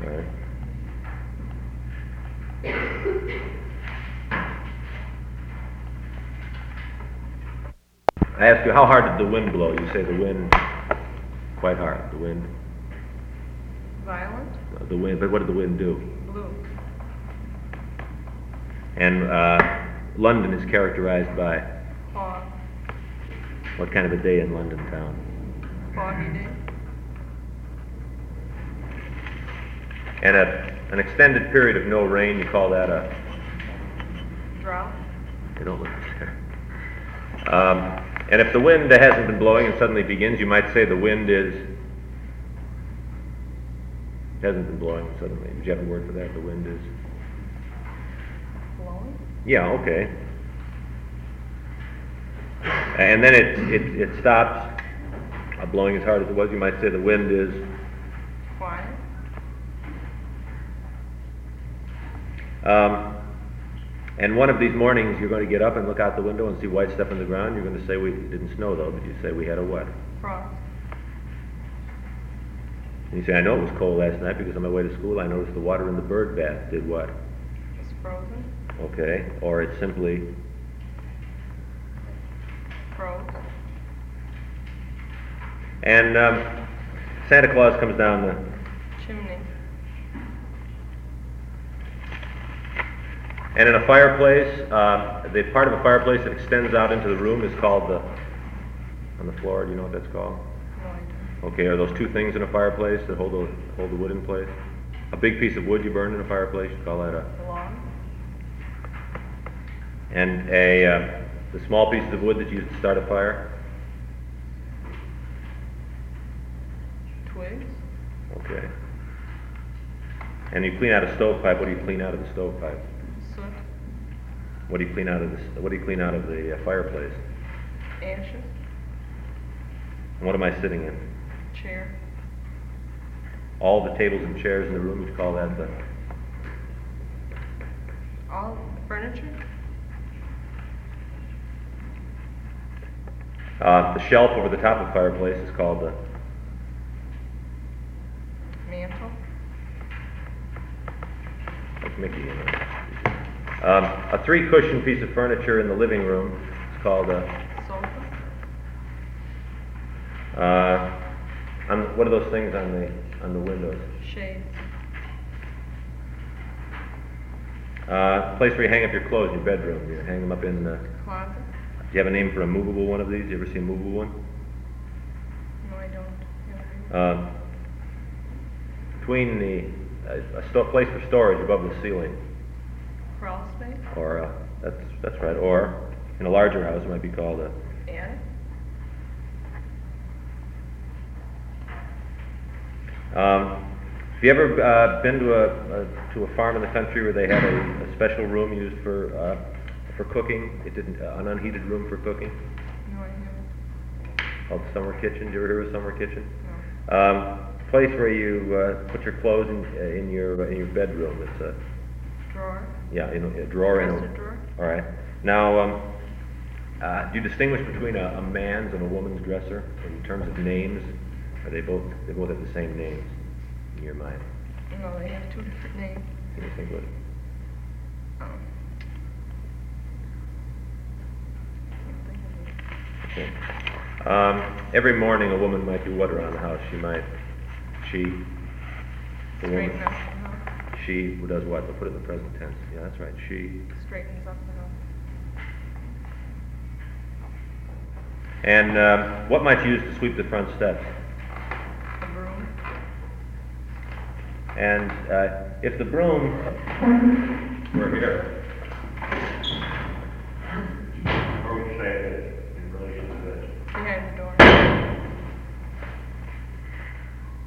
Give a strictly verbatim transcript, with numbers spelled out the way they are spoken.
right. I ask you, how hard did the wind blow? You say the wind, quite hard. The wind. Violent? Uh, the wind, but what did the wind do? Blue. And uh, London is characterized by Fog. what kind of a day in London town? Foggy day. And a, an extended period of no rain, you call that a... Drought. You don't look there. Um, and if the wind hasn't been blowing and suddenly begins, you might say the wind is... hasn't been blowing and suddenly. Did you have a word for that? The wind is... Blowing. Yeah, okay. And then it, it, it stops uh, blowing as hard as it was. You might say the wind is... Quiet. Um, and one of these mornings you're going to get up and look out the window and see white stuff on the ground. You're going to say, we it didn't snow though, but you say we had a what? Frost. And you say, I know it was cold last night because on my way to school I noticed the water in the bird bath did what? It's frozen. Okay. Or it's simply... Froze. And um, Santa Claus comes down the... Chimney. And in a fireplace, uh, the part of a fireplace that extends out into the room is called the... On the floor, do you know what that's called? No idea. Okay, are those two things in a fireplace that hold the, hold the wood in place? A big piece of wood you burn in a fireplace, you call that a... The log. And a, uh, the small pieces of wood that you use to start a fire? Twigs. Okay. And you clean out a stovepipe, what do you clean out of the stovepipe? Soot. What do you clean out of this, what do you clean out of the uh, fireplace? Ashes. And what am I sitting in? Chair. All the tables and chairs in the room, you call that the... All furniture. Uh, the shelf over the top of the fireplace is called the... Mantle. Like Mickey, you know. Um, a three-cushion piece of furniture in the living room is called a... Sofa. Uh, on, what are those things on the on the windows? Shades. Uh, place where you hang up your clothes in your bedroom. You hang them up in the... Closet. Do you have a name for a movable one of these? You ever see a movable one? No, I don't. Never. Uh, between the... A, a sto- place for storage above the ceiling. Crawl space. Or, uh, that's, that's right. Or, in a larger house, it might be called a... Attic. Um, have you ever uh, been to a, a to a farm in the country where they had a, a special room used for uh, for cooking? It didn't uh, an unheated room for cooking No, I haven't. called summer kitchen. Did you ever hear of summer kitchen? No. Um, place where you uh, put your clothes in uh, in your in your bedroom. It's a Drawer. yeah, in a, a drawer. In Dresser a, drawer. all right. Now, um, uh, do you distinguish between a, a man's and a woman's dresser in terms of names? Are they both they both have the same names in your mind? No, they have two different names. Can you think what? Um, can't think of it. Okay. Um, every morning a woman might do what around the house? She might, she, the Straighten woman, up the house. she who does what? They'll put it in the present tense. Yeah, that's right. She. Straightens up the house. And um, what might you use to sweep the front steps? A broom. And uh, if the broom were here,